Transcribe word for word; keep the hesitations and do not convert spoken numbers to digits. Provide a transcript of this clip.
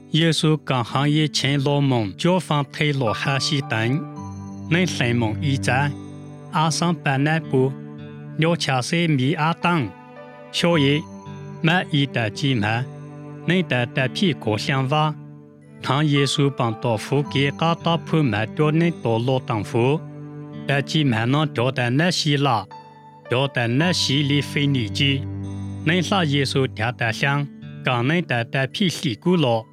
耶稣刚行业前罗蒙教方推罗哈西等，能神蒙一战，阿上班那部，了恰是米阿当，所以买一的鸡买，能得得皮过想法，当耶稣帮到夫给嘎达铺买掉能多罗当夫，得鸡买能掉的那些啦，掉的那些里非你鸡，能啥耶稣听得想，刚能得得皮西古罗。